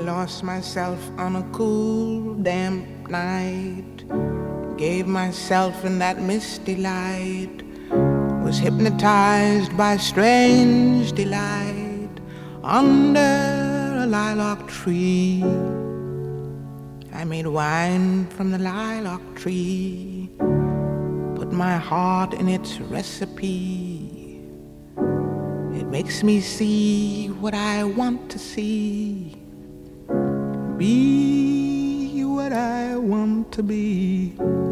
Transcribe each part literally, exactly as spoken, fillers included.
lost myself on a cool, damp night. Gave myself in that misty light. Was hypnotized by strange delight under a lilac tree. I made wine from the lilac tree, put my heart in its recipe. It makes me see what I want to see, be what I want to be.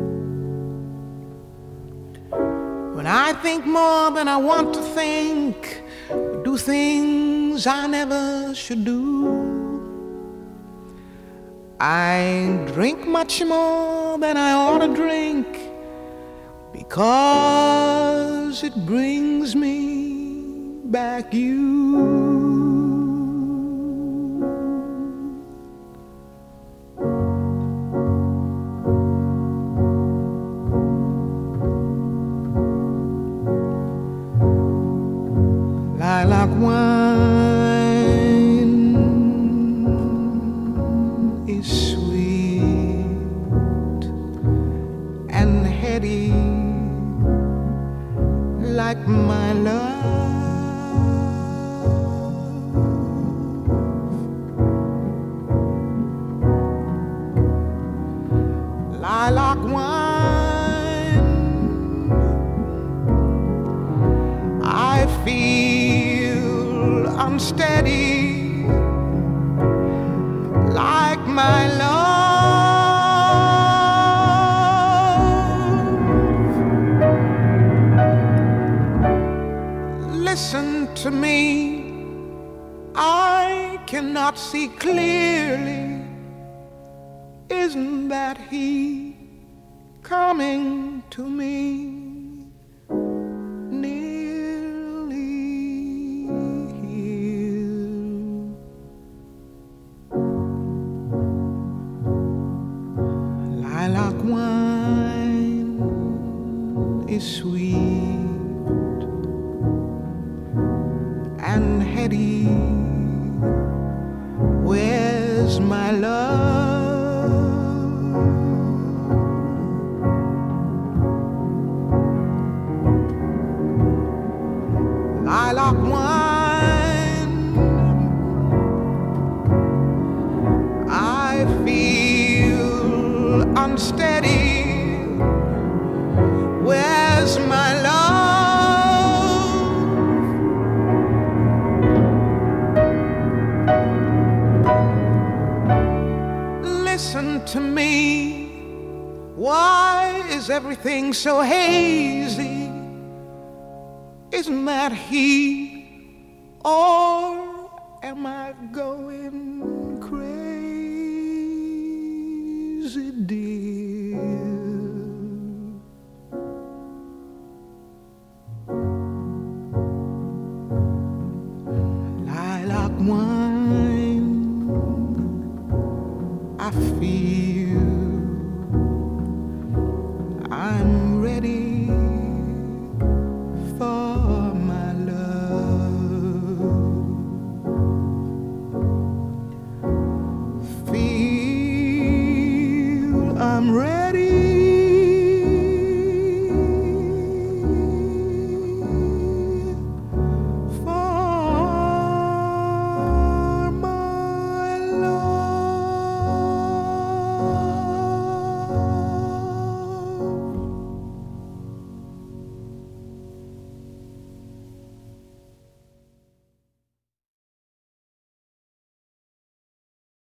When I think more than I want to think, do things I never should do. I drink much more than I ought to drink, because it brings me back you. Lilac wine is sweet and heady, like my love. Lilac wine, I feel unsteady, like my love. Listen to me, I cannot see clearly. Isn't that he coming to me? Lilac wine is sweet and heady. Where's my love? Lilac wine, I feel unsteady. Where's my love? Listen to me, why is everything so hazy? Isn't that he, or am I going crazy, dear? Lilac wine